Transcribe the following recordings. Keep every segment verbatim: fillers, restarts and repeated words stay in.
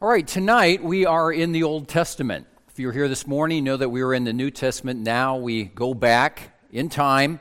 All right, tonight we are in the Old Testament. If you're here this morning, you know that we were in the New Testament. Now we go back in time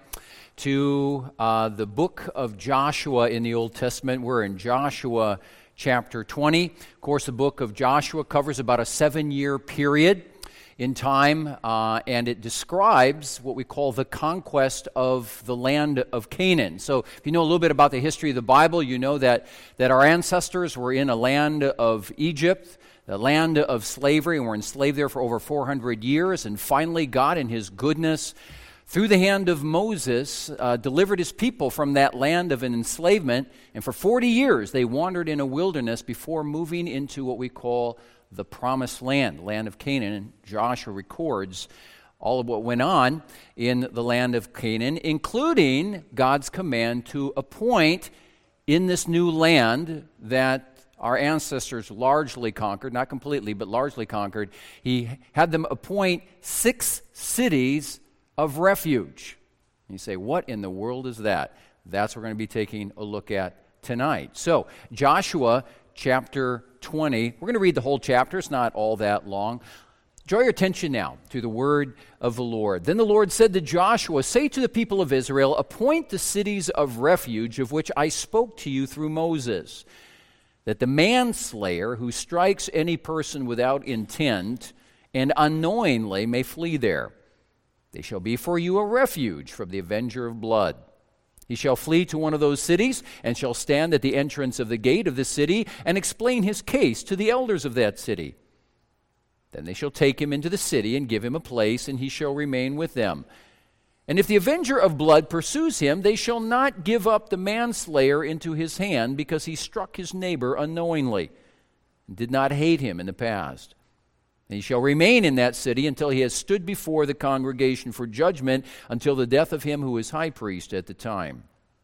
to uh, the book of Joshua in the Old Testament. We're in Joshua chapter twenty. Of course, the book of Joshua covers about a seven-year period in time, uh, and it describes what we call the conquest of the land of Canaan. So if you know a little bit about the history of the Bible, you know that, that our ancestors were in a land of Egypt, the land of slavery, and were enslaved there for over four hundred years, and finally God in His goodness, through the hand of Moses, uh, delivered His people from that land of an enslavement, and for forty years they wandered in a wilderness before moving into what we call the Promised Land, land of Canaan. And Joshua records all of what went on in the land of Canaan, including God's command to appoint in this new land that our ancestors largely conquered, not completely, but largely conquered. He had them appoint six cities of refuge. And you say, what in the world is that? That's what we're going to be taking a look at tonight. So, Joshua chapter twenty. We're going to read the whole chapter. It's not all that long. Draw your attention now to the word of the Lord. Then the Lord said to Joshua, "Say to the people of Israel, appoint the cities of refuge of which I spoke to you through Moses, that the manslayer who strikes any person without intent and unknowingly may flee there. They shall be for you a refuge from the avenger of blood. He shall flee to one of those cities and shall stand at the entrance of the gate of the city and explain his case to the elders of that city. Then they shall take him into the city and give him a place, and he shall remain with them. And if the avenger of blood pursues him, they shall not give up the manslayer into his hand, because he struck his neighbor unknowingly and did not hate him in the past. And he shall remain in that city until he has stood before the congregation for judgment, until the death of him who is high priest at the time.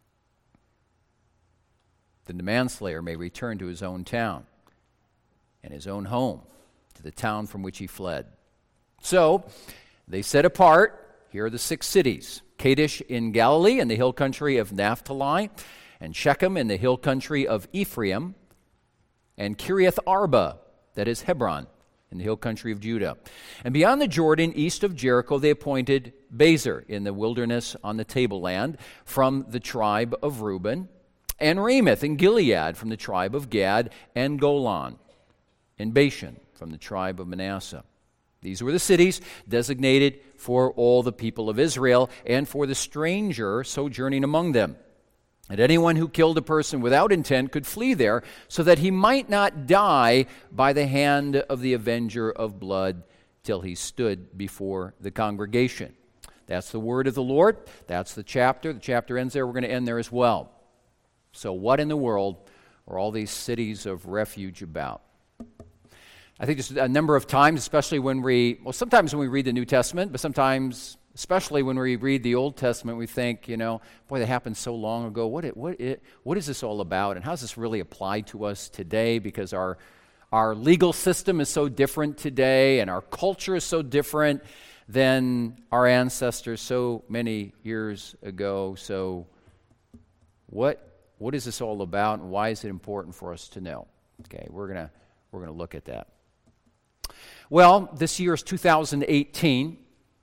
Then the manslayer may return to his own town and his own home, to the town from which he fled." So they set apart, here are the six cities: Kadesh in Galilee in the hill country of Naphtali, and Shechem in the hill country of Ephraim, and Kiriath Arba, that is Hebron, in the hill country of Judah. And beyond the Jordan, east of Jericho, they appointed Bezer in the wilderness on the tableland from the tribe of Reuben, and Ramoth in Gilead from the tribe of Gad, and Golan in Bashan from the tribe of Manasseh. These were the cities designated for all the people of Israel and for the stranger sojourning among them. And anyone who killed a person without intent could flee there, so that he might not die by the hand of the avenger of blood till he stood before the congregation. That's the word of the Lord. That's the chapter. The chapter ends there. We're going to end there as well. So what in the world are all these cities of refuge about? I think there's a number of times, especially when we, well, sometimes when we read the New Testament, but sometimes, especially when we read the Old Testament, we think, you know, boy, that happened so long ago. What it, what it, what is this all about, and how does this really apply to us today? Because our our legal system is so different today, and our culture is so different than our ancestors so many years ago. So, what what is this all about, and why is it important for us to know? Okay, we're gonna we're gonna look at that. Well, this year is two thousand eighteen.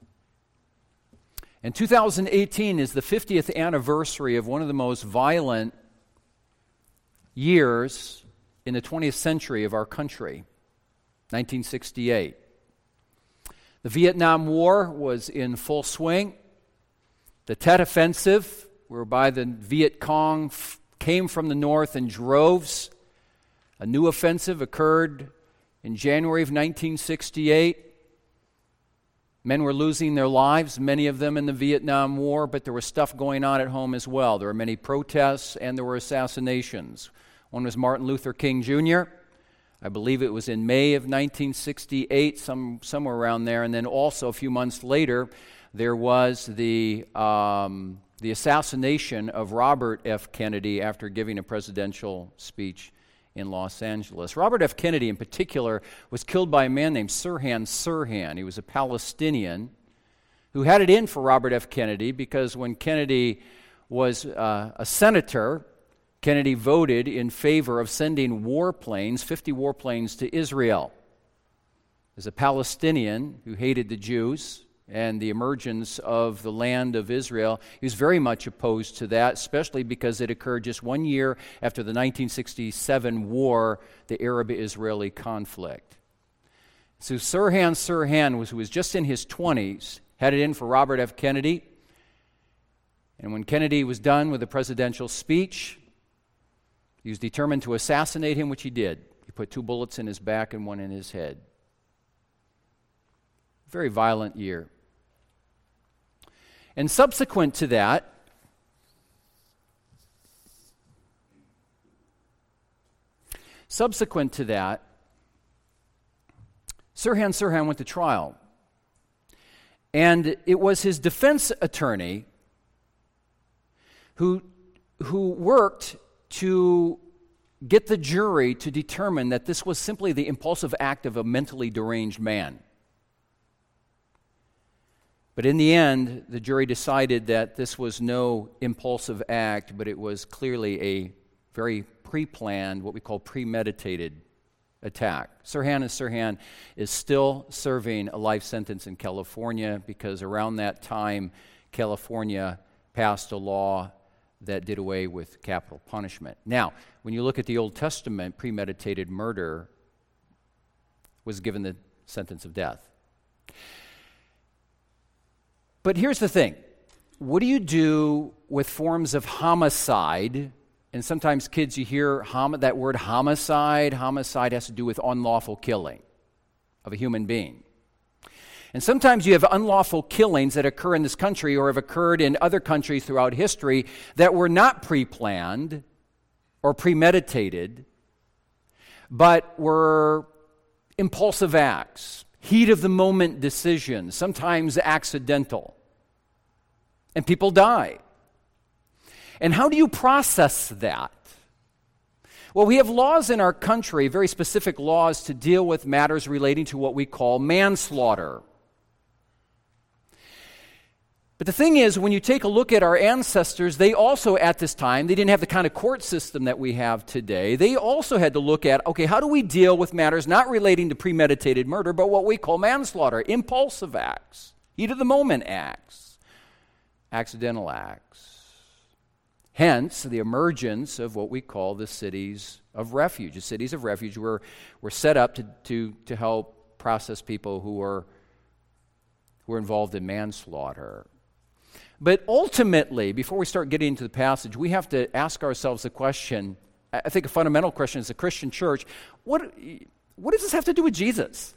And two thousand eighteen is the fiftieth anniversary of one of the most violent years in the twentieth century of our country, nineteen sixty-eight. The Vietnam War was in full swing. The Tet Offensive, whereby the Viet Cong f- came from the north in droves. A new offensive occurred in January of nineteen sixty-eight. Men were losing their lives, many of them in the Vietnam War, but there was stuff going on at home as well. There were many protests and there were assassinations. One was Martin Luther King Junior I believe it was in May of nineteen sixty-eight, some somewhere around there. And then also a few months later, there was the um, the assassination of Robert F. Kennedy after giving a presidential speech in Los Angeles. Robert F. Kennedy, in particular, was killed by a man named Sirhan Sirhan. He was a Palestinian who had it in for Robert F. Kennedy because when Kennedy was uh, a senator, Kennedy voted in favor of sending warplanes, fifty warplanes, to Israel. As a Palestinian who hated the Jews and the emergence of the land of Israel, he was very much opposed to that, especially because it occurred just one year after the nineteen sixty-seven war, the Arab-Israeli conflict. So Sirhan Sirhan, was, who was just in his twenties, had it in for Robert F. Kennedy. And when Kennedy was done with the presidential speech, he was determined to assassinate him, which he did. He put two bullets in his back and one in his head. Very violent year. And subsequent to that, subsequent to that, Sirhan Sirhan went to trial. And it was his defense attorney who, who worked to get the jury to determine that this was simply the impulsive act of a mentally deranged man. But in the end, the jury decided that this was no impulsive act, but it was clearly a very pre-planned, what we call premeditated attack. Sirhan Sirhan is still serving a life sentence in California because around that time, California passed a law that did away with capital punishment. Now, when you look at the Old Testament, premeditated murder was given the sentence of death. But here's the thing. What do you do with forms of homicide? And sometimes kids, you hear hom- that word homicide. Homicide has to do with unlawful killing of a human being. And sometimes you have unlawful killings that occur in this country or have occurred in other countries throughout history that were not pre-planned or premeditated, but were impulsive acts, heat-of-the-moment decisions, sometimes accidental. And people die. And how do you process that? Well, we have laws in our country, very specific laws to deal with matters relating to what we call manslaughter. But the thing is, when you take a look at our ancestors, they also at this time, they didn't have the kind of court system that we have today. They also had to look at, okay, how do we deal with matters not relating to premeditated murder, but what we call manslaughter, impulsive acts, heat-of-the-moment acts, accidental acts. Hence, the emergence of what we call the cities of refuge. The cities of refuge were, were set up to, to, to help process people who were, who were involved in manslaughter. But ultimately, before we start getting into the passage, we have to ask ourselves the question, I think a fundamental question as a Christian church, what, what does this have to do with Jesus?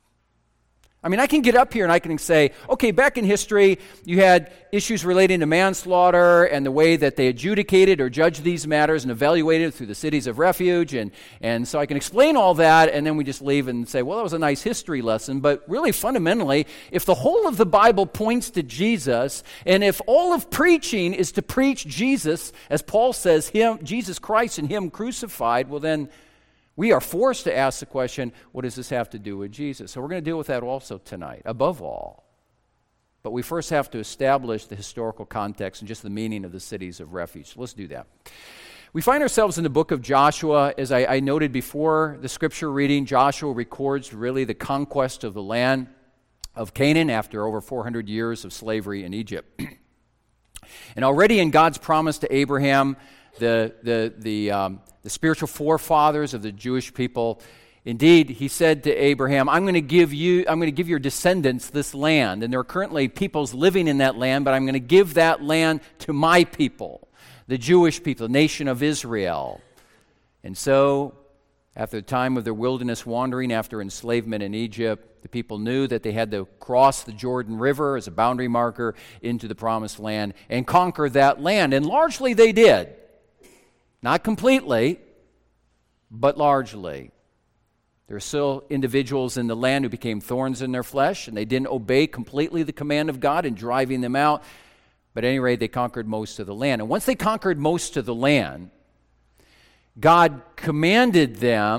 I mean, I can get up here and I can say, okay, back in history, you had issues relating to manslaughter and the way that they adjudicated or judged these matters and evaluated through the cities of refuge. And, and so I can explain all that, and then we just leave and say, well, that was a nice history lesson. But really, fundamentally, if the whole of the Bible points to Jesus, and if all of preaching is to preach Jesus, as Paul says, him, Jesus Christ and him crucified, well then, we are forced to ask the question, what does this have to do with Jesus? So we're going to deal with that also tonight, above all. But we first have to establish the historical context and just the meaning of the cities of refuge. So let's do that. We find ourselves in the book of Joshua. As I, I noted before the scripture reading, Joshua records really the conquest of the land of Canaan after over four hundred years of slavery in Egypt. And already in God's promise to Abraham, the the the um, the spiritual forefathers of the Jewish people, indeed, he said to Abraham, I'm going to give you, I'm going to give your descendants this land. And there are currently peoples living in that land, but I'm going to give that land to my people, the Jewish people, the nation of Israel. And so, after the time of their wilderness wandering, after enslavement in Egypt, the people knew that they had to cross the Jordan River as a boundary marker into the promised land and conquer that land. And largely they did. Not completely, but largely. There are still individuals in the land who became thorns in their flesh, and they didn't obey completely the command of God in driving them out. But at any rate, they conquered most of the land. And once they conquered most of the land, God commanded them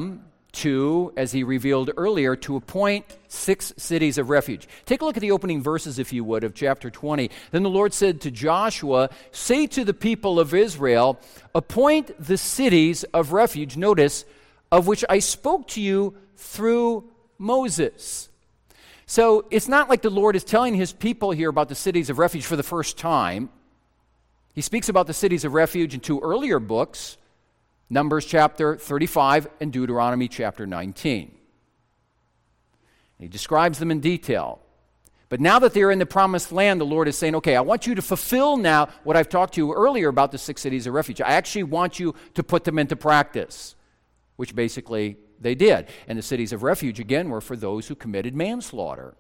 to, as he revealed earlier, to appoint six cities of refuge. Take a look at the opening verses, if you would, of chapter twenty. Then the Lord said to Joshua, "Say to the people of Israel, appoint the cities of refuge," notice, "of which I spoke to you through Moses." So it's not like the Lord is telling his people here about the cities of refuge for the first time. He speaks about the cities of refuge in two earlier books, Numbers chapter thirty-five and Deuteronomy chapter nineteen. He describes them in detail. But now that they're in the promised land, the Lord is saying, okay, I want you to fulfill now what I've talked to you earlier about the six cities of refuge. I actually want you to put them into practice, which basically they did. And the cities of refuge, again, were for those who committed manslaughter.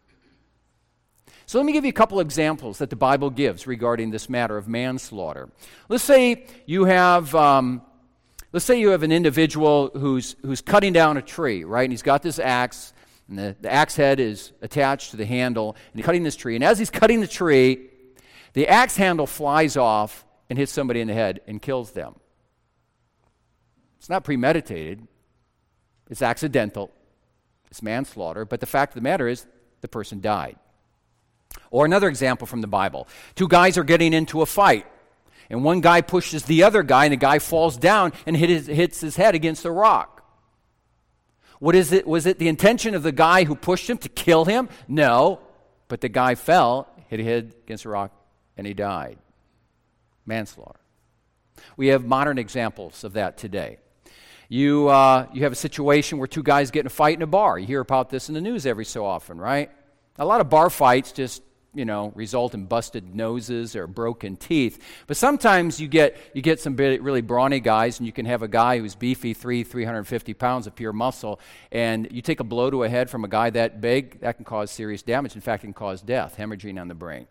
So let me give you a couple examples that the Bible gives regarding this matter of manslaughter. Let's say you have... Um, Let's say you have an individual who's who's cutting down a tree, right? And he's got this axe, and the, the axe head is attached to the handle, and he's cutting this tree. And as he's cutting the tree, the axe handle flies off and hits somebody in the head and kills them. It's not premeditated. It's accidental. It's manslaughter. But the fact of the matter is, the person died. Or another example from the Bible. Two guys are getting into a fight. And one guy pushes the other guy, and the guy falls down and hit his, hits his head against a rock. What is it? Was it the intention of the guy who pushed him to kill him? No. But the guy fell, hit his head against a rock, and he died. Manslaughter. We have modern examples of that today. You, uh, you have a situation where two guys get in a fight in a bar. You hear about this in the news every so often, right? A lot of bar fights just you know, result in busted noses or broken teeth. But sometimes you get you get some really brawny guys, and you can have a guy who's beefy, three, three hundred fifty pounds of pure muscle, and you take a blow to a head from a guy that big, that can cause serious damage. In fact, it can cause death, hemorrhaging on the brain.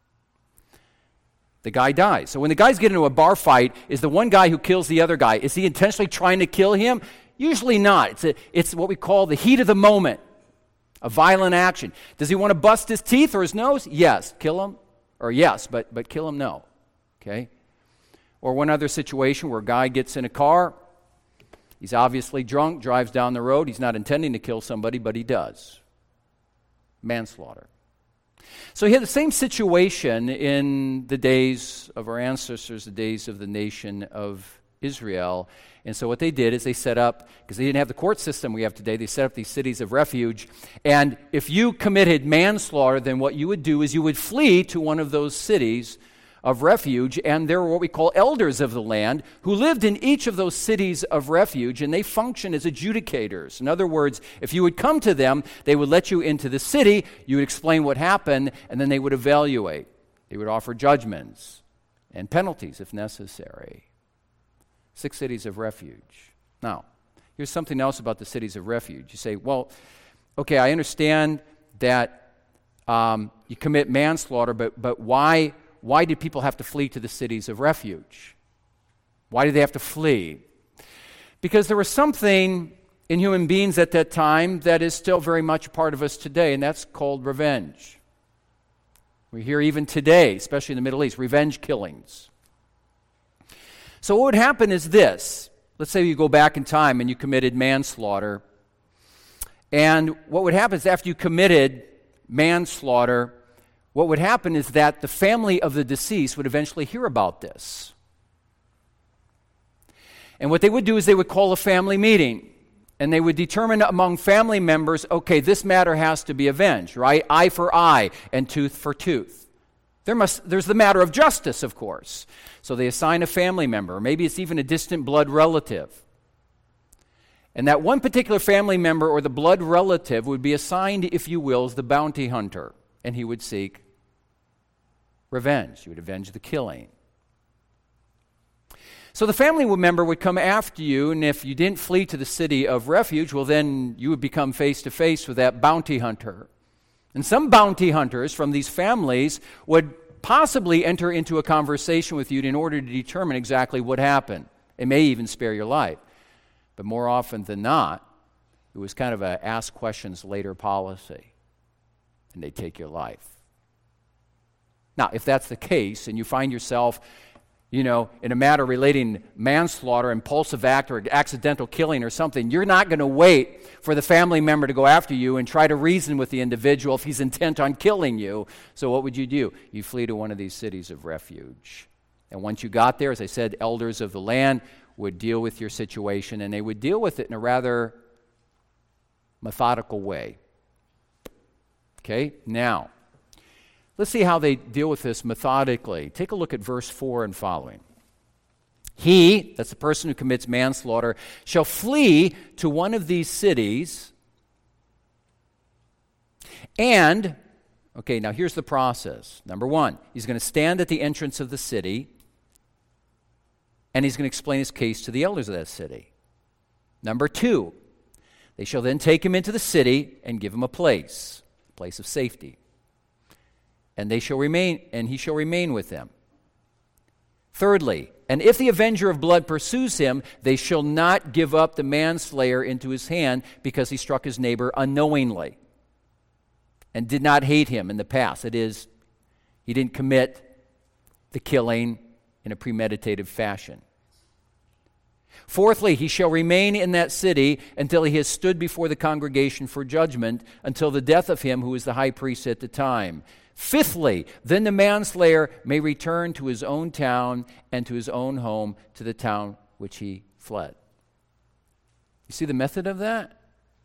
The guy dies. So when the guys get into a bar fight, is the one guy who kills the other guy, is he intentionally trying to kill him? Usually not. It's a, it's what we call the heat of the moment. A violent action. Does he want to bust his teeth or his nose? Yes. Kill him? Or yes, but but kill him? No. Okay? Or one other situation where a guy gets in a car, he's obviously drunk, drives down the road, he's not intending to kill somebody, but he does. Manslaughter. So he had the same situation in the days of our ancestors, the days of the nation of Israel. And so what they did is they set up, because they didn't have the court system we have today, they set up these cities of refuge. And if you committed manslaughter, then what you would do is you would flee to one of those cities of refuge. And there were what we call elders of the land who lived in each of those cities of refuge, and they functioned as adjudicators. In other words, if you would come to them, they would let you into the city, you would explain what happened, and then they would evaluate. They would offer judgments and penalties if necessary. Six cities of refuge. Now, here's something else about the cities of refuge. You say, well, okay, I understand that um, you commit manslaughter, but but why why did people have to flee to the cities of refuge? Why did they have to flee? Because there was something in human beings at that time that is still very much a part of us today, and that's called revenge. We hear even today, especially in the Middle East, revenge killings. So what would happen is this. Let's say you go back in time and you committed manslaughter. And what would happen is after you committed manslaughter, what would happen is that the family of the deceased would eventually hear about this. And what they would do is they would call a family meeting. And they would determine among family members, okay, this matter has to be avenged, right? Eye for eye and tooth for tooth. There must, there's the matter of justice, of course. So they assign a family member, or maybe it's even a distant blood relative. And that one particular family member or the blood relative would be assigned, if you will, as the bounty hunter. And he would seek revenge. He would avenge the killing. So the family member would come after you, and if you didn't flee to the city of refuge, well, then you would become face to face with that bounty hunter. And some bounty hunters from these families would possibly enter into a conversation with you in order to determine exactly what happened. It may even spare your life. But more often than not, it was kind of a ask questions later policy, and they take your life. Now, if that's the case, and you find yourself you know, in a matter relating manslaughter, impulsive act, or accidental killing or something, you're not going to wait for the family member to go after you and try to reason with the individual if he's intent on killing you. So what would you do? You flee to one of these cities of refuge. And once you got there, as I said, elders of the land would deal with your situation, and they would deal with it in a rather methodical way. Okay, now, let's see how they deal with this methodically. Take a look at verse four and following. He, that's the person who commits manslaughter, shall flee to one of these cities, and, okay, now here's the process. Number one, he's going to stand at the entrance of the city, and he's going to explain his case to the elders of that city. Number two, they shall then take him into the city and give him a place, a place of safety. And they shall remain, and he shall remain with them. Thirdly, and if the avenger of blood pursues him, they shall not give up the manslayer into his hand because he struck his neighbor unknowingly and did not hate him in the past. That is, he didn't commit the killing in a premeditated fashion. Fourthly, he shall remain in that city until he has stood before the congregation for judgment, until the death of him who is the high priest at the time. Fifthly, then the manslayer may return to his own town and to his own home, to the town which he fled. You see the method of that?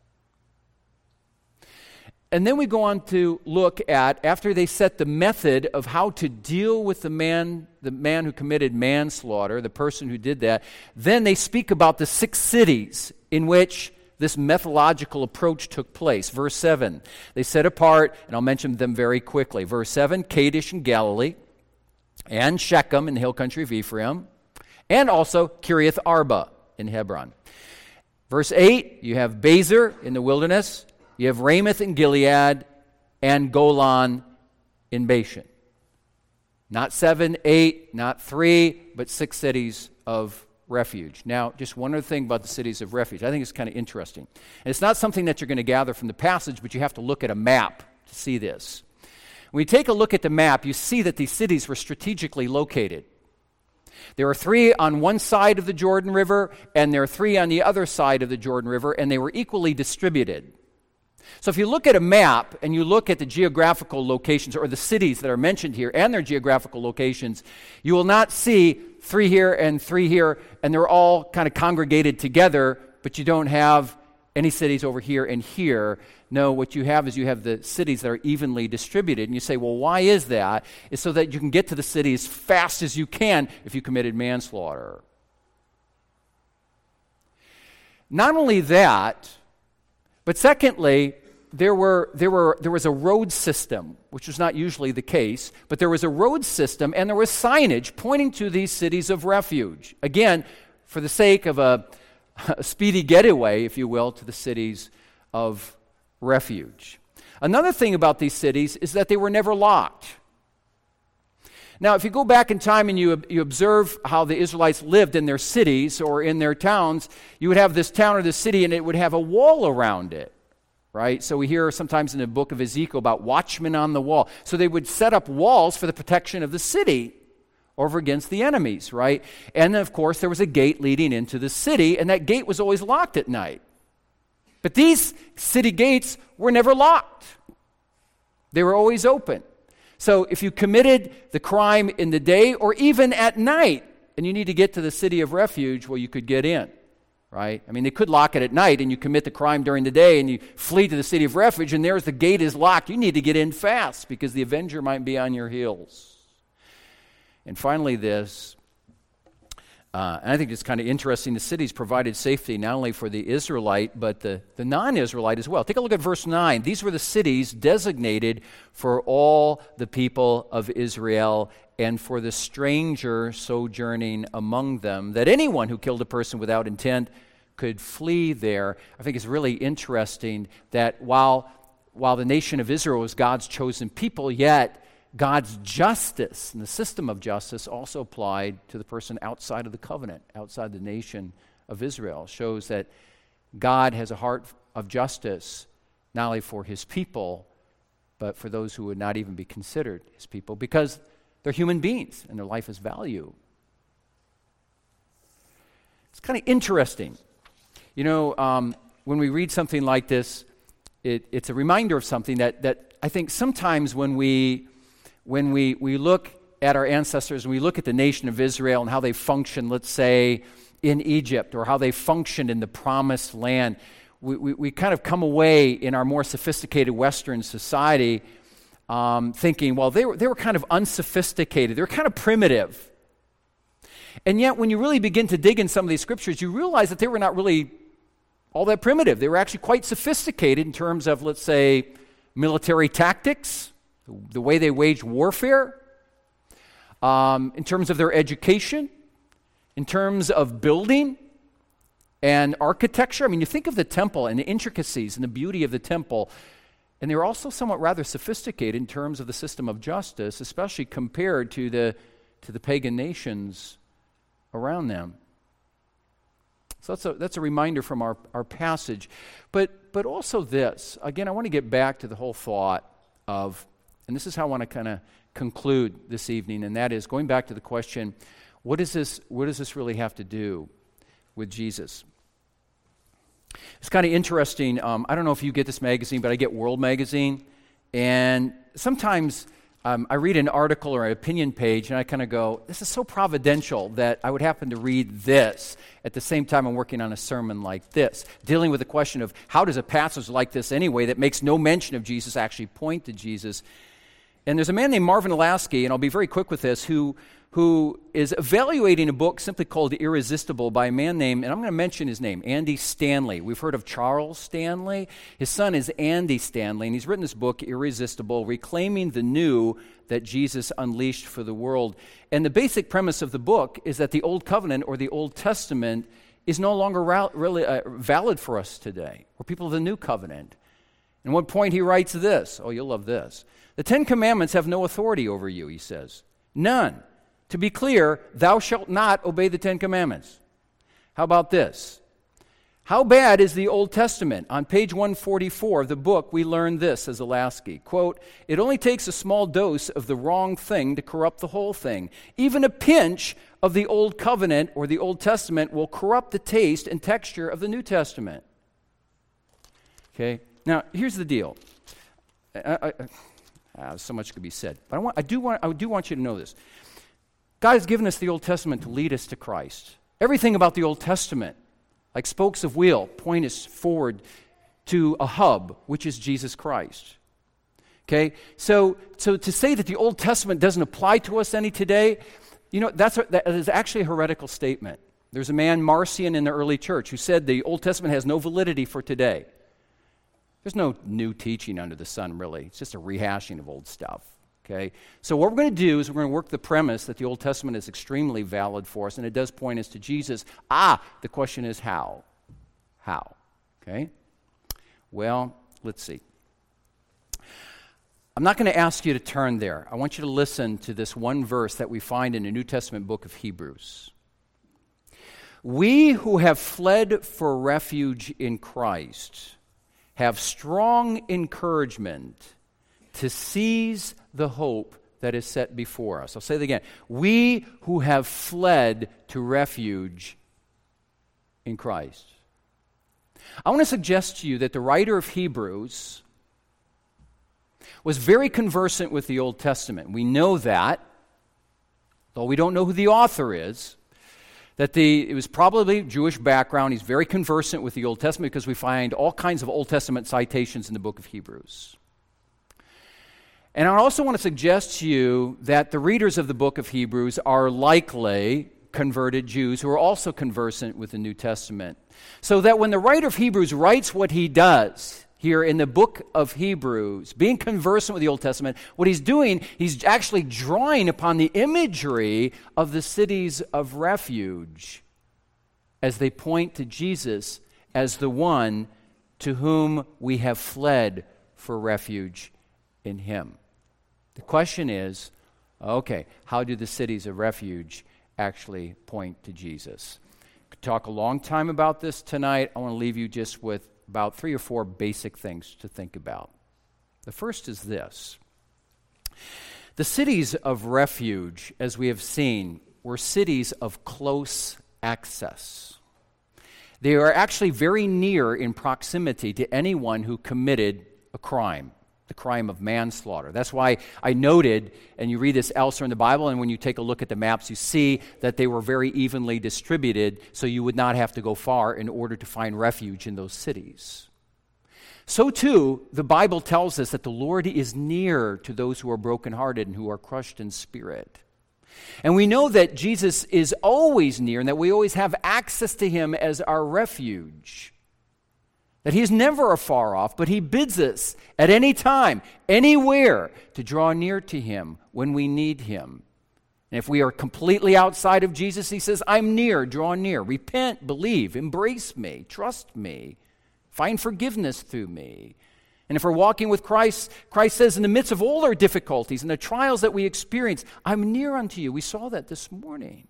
And then we go on to look at, after they set the method of how to deal with the man, the man who committed manslaughter, the person who did that, then they speak about the six cities in which this methodological approach took place. Verse seven, they set apart, and I'll mention them very quickly. Verse seven, Kadesh in Galilee, and Shechem in the hill country of Ephraim, and also Kiriath Arba in Hebron. Verse eight, you have Bezer in the wilderness, you have Ramoth in Gilead, and Golan in Bashan. Not seven, eight, not three, but six cities of refuge. Now, just one other thing about the cities of refuge. I think it's kind of interesting. And it's not something that you're going to gather from the passage, but you have to look at a map to see this. When you take a look at the map, you see that these cities were strategically located. There are three on one side of the Jordan River, and there are three on the other side of the Jordan River, and they were equally distributed. So if you look at a map and you look at the geographical locations or the cities that are mentioned here and their geographical locations, you will not see three here and three here, and they're all kind of congregated together, but you don't have any cities over here and here. No, what you have is you have the cities that are evenly distributed. And you say, well, why is that? It's so that you can get to the city as fast as you can if you committed manslaughter. Not only that, but secondly, there were there were there was a road system, which was not usually the case, but there was a road system and there was signage pointing to these cities of refuge. Again, for the sake of a, a speedy getaway, if you will, to the cities of refuge. Another thing about these cities is that they were never locked. Now, if you go back in time and you, you observe how the Israelites lived in their cities or in their towns, you would have this town or this city and it would have a wall around it, right? So we hear sometimes in the book of Ezekiel about watchmen on the wall. So they would set up walls for the protection of the city over against the enemies, right? And then, of course, there was a gate leading into the city, and that gate was always locked at night. But these city gates were never locked. They were always open. So if you committed the crime in the day or even at night, and you need to get to the city of refuge, well, you could get in, right? I mean, they could lock it at night, and you commit the crime during the day, and you flee to the city of refuge, and there's the gate is locked. You need to get in fast because the avenger might be on your heels. And finally, this, uh, and I think it's kind of interesting, the cities provided safety not only for the Israelite, but the, the non-Israelite as well. Take a look at verse nine. These were the cities designated for all the people of Israel and for the stranger sojourning among them, that anyone who killed a person without intent could flee there. I think it's really interesting that while, while the nation of Israel was God's chosen people, yet God's justice and the system of justice also applied to the person outside of the covenant, outside the nation of Israel. Shows that God has a heart of justice not only for his people, but for those who would not even be considered his people, because they're human beings and their life has value It's kind of interesting. You know, um, when we read something like this, it, it's a reminder of something that, that I think sometimes when we when we, we look at our ancestors and we look at the nation of Israel and how they function, let's say, in Egypt, or how they functioned in the Promised Land, we, we, we kind of come away in our more sophisticated Western society um, thinking, well, they were, they were kind of unsophisticated. They were kind of primitive. And yet, when you really begin to dig in some of these scriptures, you realize that they were not really all that primitive. They were actually quite sophisticated in terms of, let's say, military tactics, the way they waged warfare, um, in terms of their education, in terms of building and architecture. I mean, you think of the temple and the intricacies and the beauty of the temple, and they were also somewhat rather sophisticated in terms of the system of justice, especially compared to the to the pagan nations around them. So that's a, that's a reminder from our, our passage. But but also this, again, I want to get back to the whole thought of, and this is how I want to kind of conclude this evening, and that is going back to the question, what does this, what does this really have to do with Jesus? It's kind of interesting. Um, I don't know if you get this magazine, but I get World Magazine, and sometimes Um, I read an article or an opinion page, and I kind of go, this is so providential that I would happen to read this at the same time I'm working on a sermon like this, dealing with the question of how does a passage like this anyway that makes no mention of Jesus actually point to Jesus. And there's a man named Marvin Lasky, and I'll be very quick with this, who who is evaluating a book simply called Irresistible by a man named, and I'm going to mention his name, Andy Stanley. We've heard of Charles Stanley. His son is Andy Stanley, and he's written this book, Irresistible, Reclaiming the New that Jesus Unleashed for the World. And the basic premise of the book is that the Old Covenant or the Old Testament is no longer ra- really uh, valid for us today. We're people of the New Covenant. And at one point he writes this, oh, you'll love this. The Ten Commandments have no authority over you, he says. None. To be clear, thou shalt not obey the Ten Commandments. How about this? How bad is the Old Testament? On page one forty-four of the book, we learn this, says Lasky. Quote, it only takes a small dose of the wrong thing to corrupt the whole thing. Even a pinch of the Old Covenant or the Old Testament will corrupt the taste and texture of the New Testament. Okay, now here's the deal. I, I, I, so much could be said, but I, want, I, do want, I do want you to know this. God has given us the Old Testament to lead us to Christ. Everything about the Old Testament, like spokes of wheel, point us forward to a hub, which is Jesus Christ. Okay? So, so to say that the Old Testament doesn't apply to us any today, you know, that's a, that is actually a heretical statement. There's a man, Marcion, in the early church who said the Old Testament has no validity for today. There's no new teaching under the sun, really. It's just a rehashing of old stuff. Okay, so what we're going to do is we're going to work the premise that the Old Testament is extremely valid for us, and it does point us to Jesus. Ah, the question is how? How? Okay? Well, let's see. I'm not going to ask you to turn there. I want you to listen to this one verse that we find in the New Testament book of Hebrews. We who have fled for refuge in Christ have strong encouragement to seize the hope that is set before us. I'll say it again. We who have fled to refuge in Christ. I want to suggest to you that the writer of Hebrews was very conversant with the Old Testament. We know that, though we don't know who the author is, that the it was probably Jewish background. He's very conversant with the Old Testament because we find all kinds of Old Testament citations in the book of Hebrews. And I also want to suggest to you that the readers of the book of Hebrews are likely converted Jews who are also conversant with the New Testament. So that when the writer of Hebrews writes what he does here in the book of Hebrews, being conversant with the Old Testament, what he's doing, he's actually drawing upon the imagery of the cities of refuge as they point to Jesus as the one to whom we have fled for refuge in him. The question is, okay, how do the cities of refuge actually point to Jesus? I could talk a long time about this tonight. I want to leave you just with about three or four basic things to think about. The first is this. The cities of refuge, as we have seen, were cities of close access. They are actually very near in proximity to anyone who committed a crime, the crime of manslaughter. That's why I noted, and you read this elsewhere in the Bible, and when you take a look at the maps, you see that they were very evenly distributed, so you would not have to go far in order to find refuge in those cities. So too, the Bible tells us that the Lord is near to those who are brokenhearted and who are crushed in spirit. And we know that Jesus is always near and that we always have access to him as our refuge. That he's never afar off, but he bids us at any time, anywhere, to draw near to him when we need him. And if we are completely outside of Jesus, he says, I'm near, draw near, repent, believe, embrace me, trust me, find forgiveness through me. And if we're walking with Christ, Christ says, in the midst of all our difficulties and the trials that we experience, I'm near unto you. We saw that this morning.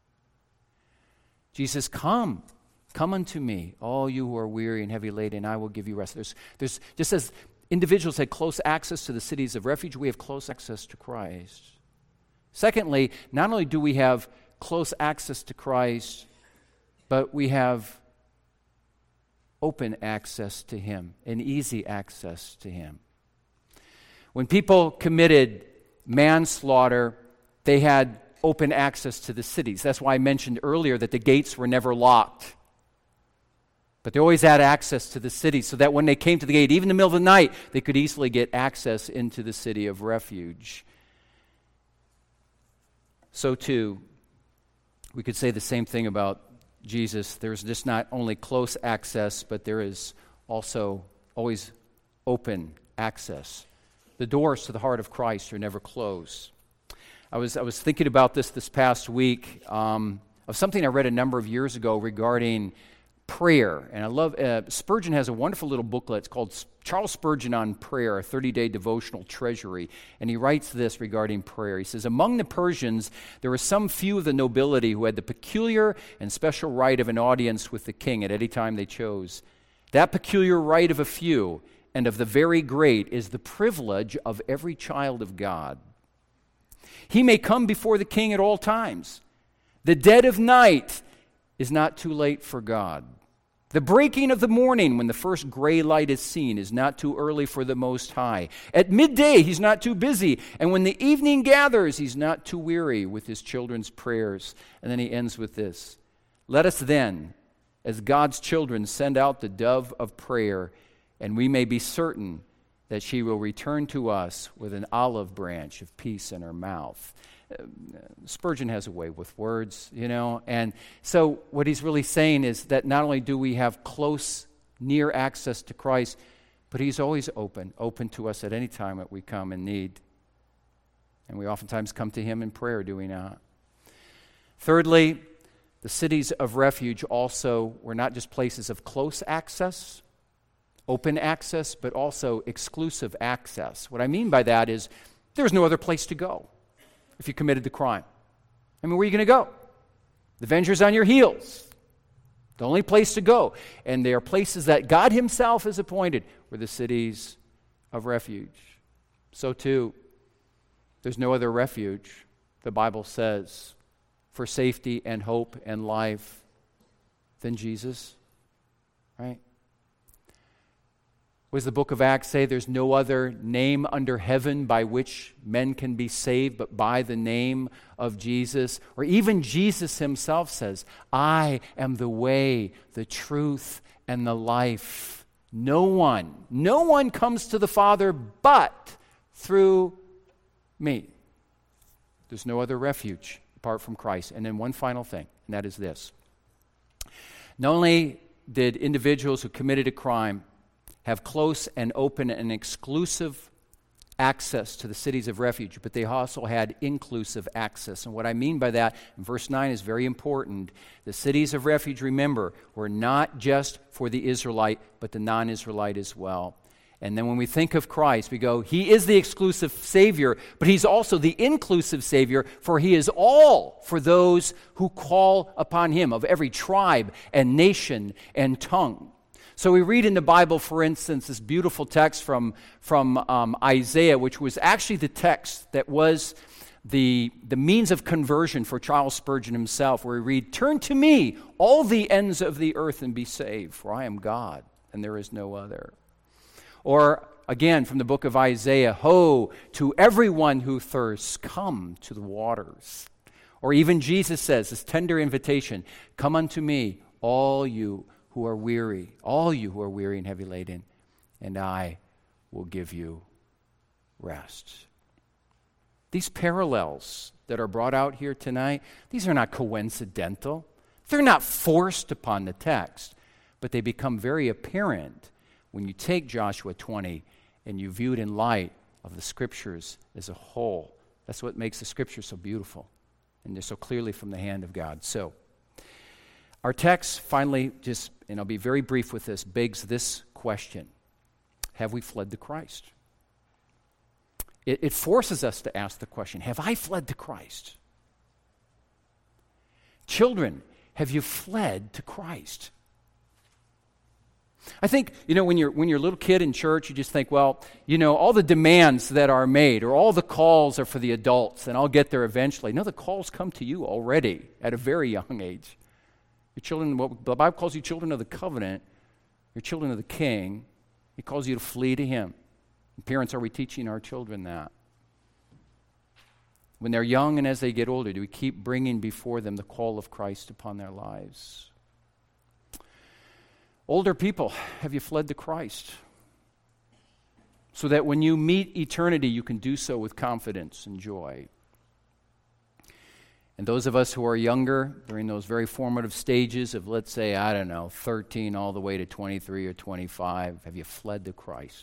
Jesus, come, come unto me, all you who are weary and heavy laden, and I will give you rest. There's, there's, just as individuals had close access to the cities of refuge, we have close access to Christ. Secondly, not only do we have close access to Christ, but we have open access to him, and easy access to him. When people committed manslaughter, they had open access to the cities. That's why I mentioned earlier that the gates were never locked. But they always had access to the city, so that when they came to the gate, even in the middle of the night, they could easily get access into the city of refuge. So too, we could say the same thing about Jesus. There's just not only close access, but there is also always open access. The doors to the heart of Christ are never closed. I was I was thinking about this this past week um, of something I read a number of years ago regarding prayer. And I love, uh, Spurgeon has a wonderful little booklet. It's called Charles Spurgeon on Prayer, a thirty-day devotional treasury. And he writes this regarding prayer. He says, among the Persians, there were some few of the nobility who had the peculiar and special right of an audience with the king at any time they chose. That peculiar right of a few and of the very great is the privilege of every child of God. He may come before the king at all times. The dead of night is not too late for God. The breaking of the morning, when the first gray light is seen, is not too early for the Most High. At midday, he's not too busy. And when the evening gathers, he's not too weary with his children's prayers. And then he ends with this. Let us then, as God's children, send out the dove of prayer, and we may be certain that she will return to us with an olive branch of peace in her mouth. Spurgeon has a way with words, you know, and so what he's really saying is that not only do we have close, near access to Christ, but he's always open, open to us at any time that we come in need. And we oftentimes come to him in prayer, do we not? Thirdly, the cities of refuge also were not just places of close access, open access, but also exclusive access. What I mean by that is there's no other place to go if you committed the crime. I mean, where are you going to go? The Avenger's on your heels. The only place to go. And they are places that God himself has appointed were the cities of refuge. So too, there's no other refuge, the Bible says, for safety and hope and life than Jesus. Right? What does the book of Acts say? There's no other name under heaven by which men can be saved but by the name of Jesus. Or even Jesus himself says, I am the way, the truth, and the life. No one, no one comes to the Father but through me. There's no other refuge apart from Christ. And then one final thing, and that is this. Not only did individuals who committed a crime have close and open and exclusive access to the cities of refuge, but they also had inclusive access. And what I mean by that, in verse nine, is very important. The cities of refuge, remember, were not just for the Israelite, but the non-Israelite as well. And then when we think of Christ, we go, he is the exclusive Savior, but he's also the inclusive Savior, for he is all for those who call upon him, of every tribe and nation and tongue. So we read in the Bible, for instance, this beautiful text from, from um, Isaiah, which was actually the text that was the, the means of conversion for Charles Spurgeon himself, where we read, "Turn to me, all the ends of the earth, and be saved, for I am God, and there is no other." Or again, from the book of Isaiah, "Ho, to everyone who thirsts, come to the waters." Or even Jesus says, this tender invitation, "Come unto me, all you who are weary, all you who are weary and heavy laden, and I will give you rest." These parallels that are brought out here tonight, these are not coincidental. They're not forced upon the text, but they become very apparent when you take Joshua twenty and you view it in light of the Scriptures as a whole. That's what makes the Scriptures so beautiful, and they're so clearly from the hand of God. So, our text finally, just, and I'll be very brief with this, begs this question: have we fled to Christ? It, it forces us to ask the question, have I fled to Christ? Children, have you fled to Christ? I think, you know, when you're when you're a little kid in church, you just think, well, you know, all the demands that are made or all the calls are for the adults, and I'll get there eventually. No, the calls come to you already at a very young age. Your children, what the Bible calls you children of the covenant, you're children of the King. He calls you to flee to Him. And parents, are we teaching our children that? When they're young and as they get older, do we keep bringing before them the call of Christ upon their lives? Older people, have you fled to Christ? So that when you meet eternity, you can do so with confidence and joy. And those of us who are younger, during those very formative stages of, let's say, I don't know, thirteen all the way to twenty-three or twenty-five, have you fled to Christ?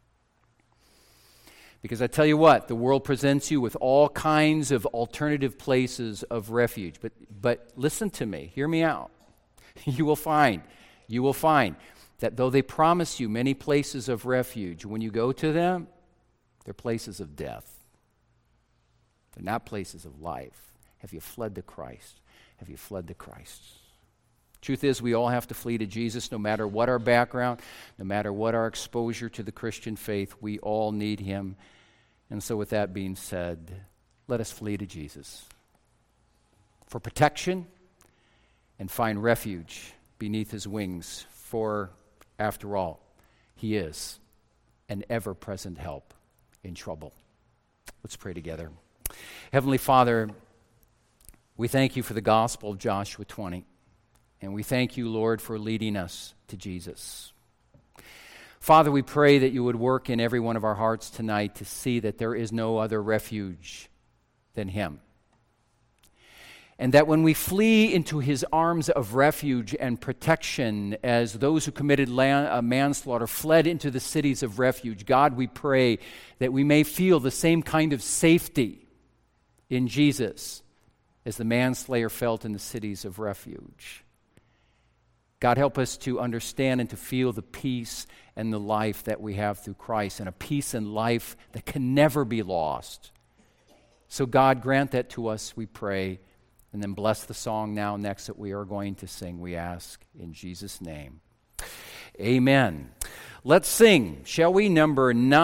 Because I tell you what, the world presents you with all kinds of alternative places of refuge. But, but listen to me, hear me out. You will find, you will find that though they promise you many places of refuge, when you go to them, they're places of death. They're not places of life. Have you fled to Christ? Have you fled to Christ? Truth is, we all have to flee to Jesus, no matter what our background, no matter what our exposure to the Christian faith. We all need Him. And so with that being said, let us flee to Jesus for protection and find refuge beneath His wings. For, after all, He is an ever-present help in trouble. Let's pray together. Heavenly Father, we thank You for the gospel of Joshua twenty. And we thank You, Lord, for leading us to Jesus. Father, we pray that You would work in every one of our hearts tonight to see that there is no other refuge than Him. And that when we flee into His arms of refuge and protection, as those who committed land, uh, manslaughter fled into the cities of refuge, God, we pray that we may feel the same kind of safety in Jesus as the manslayer felt in the cities of refuge. God, help us to understand and to feel the peace and the life that we have through Christ, and a peace and life that can never be lost. So God, grant that to us, we pray, and then bless the song now next that we are going to sing, we ask in Jesus' name. Amen. Let's sing, shall we, number nine.